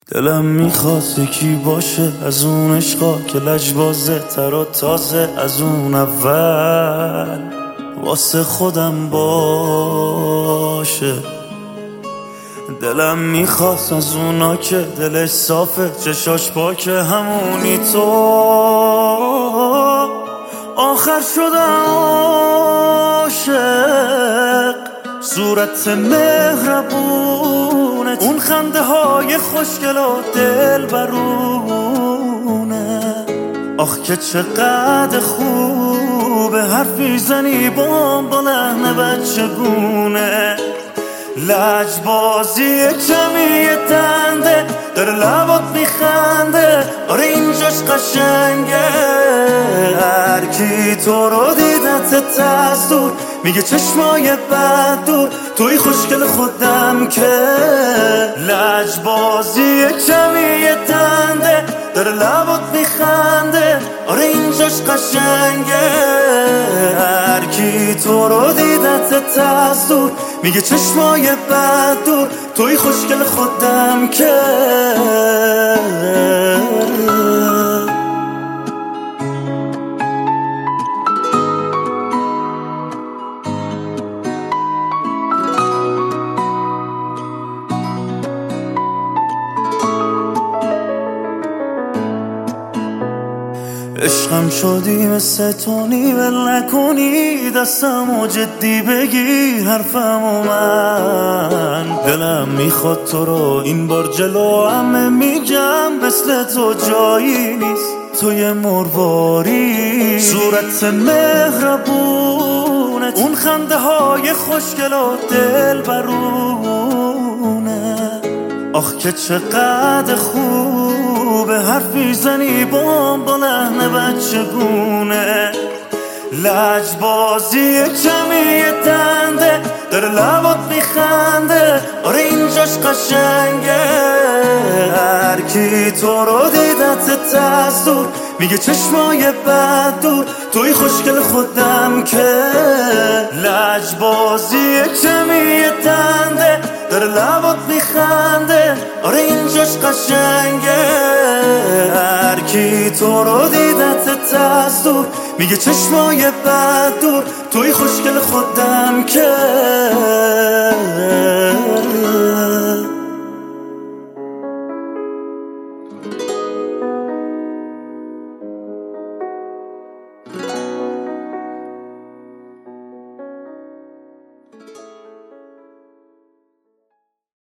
دلم میخواست یکی باشه از اون عشقا که لجبازه تر و تازه از اون اول واسه خودم باشه. دلم میخواست از اونا که دلش صافه چشاش پاکه همونی تو. آخر شدم عاشق صورت مهربونت، اون خنده های خوشگل و دل برونه. آخ که چقدر خوبه حرفی زنی با لحن بچگونه. لجبازی کمی دنده داره لبات میخنده، آره اینجاش قشنگه. هر کی تو رو دیدت از دور میگه چشمای بد دور، توی خوشگل خودم که. لجبازی کمی دنده داره لبات میخنده، آره اینجاش قشنگه. هر کی تو رو دیدت از دور میگه چشمای بد دور، توی خوشگل خودم که. عشقم شدی مثل تونی ول نکنی دستمو جدی بگیر حرفمو من. دلم میخواد تو رو این بار جلو همه میگم، مثل تو جایی نیست توی مرواری. صورت مهربونت، اون خنده های خوشگل و دل برونه. آخ که چقدر خوبه حرفی زنی با لحن بچگونه. لجبازی کمی دنده داره لبات میخنده، آره اینجاش قشنگه. هر کی تو رو دیدت از دور میگه چشمای بد دور، توی خوشگل خودم که. لجبازی کمی دنده داره لبات میخنده، آره اینجاش قشنگه. هر کی تو رو دیدت از دور میگه چشمای بد دور، توی خوشگل خودم که.